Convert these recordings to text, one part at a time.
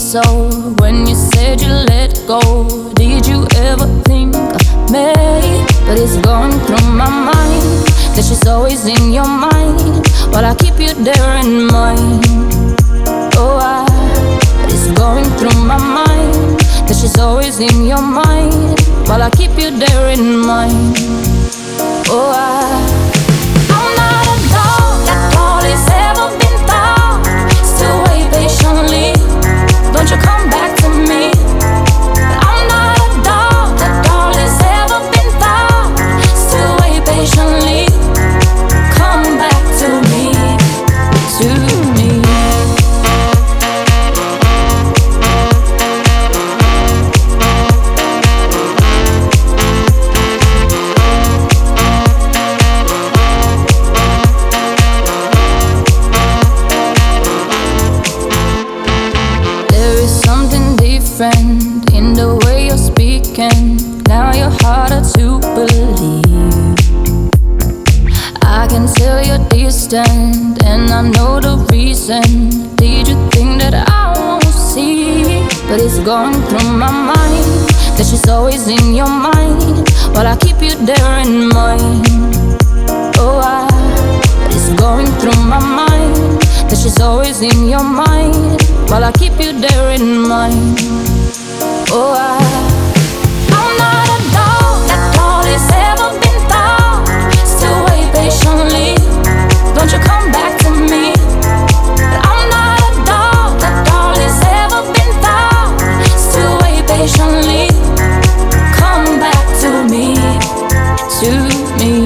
So when you said you let go, did you ever think of me? But it's going through my mind that she's always in your mind, but I keep you there in mind. Oh, but it's going through my mind that she's always in your mind, but I keep you there in mind. Oh, I'm not a dog that all is ever been thought. Still wait patiently, don't you come back to me. I'm not a dog that all is ever been thought. Still wait patiently, come back to me, to me. In the way you're speaking, now you're harder to believe. I can tell you're distant, and I know the reason. Did you think that I won't see? But it's going through my mind that she's always in your mind, but I keep you there in mind. Oh, but it's going through my mind that she's always in your mind, but I keep you there in mind. Oh, I'm not a dog that all is ever been thought. Still wait patiently, don't you come back to me. I'm not a dog that all is ever been thought. Still wait patiently, come back to me, to me.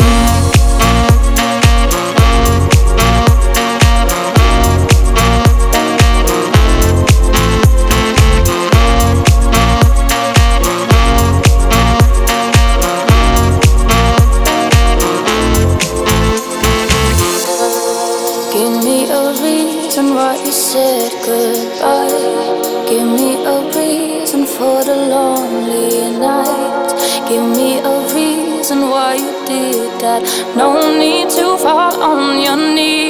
Why you said goodbye. Give me a reason for the lonely night. Give me a reason why you did that. No need to fall on your knees.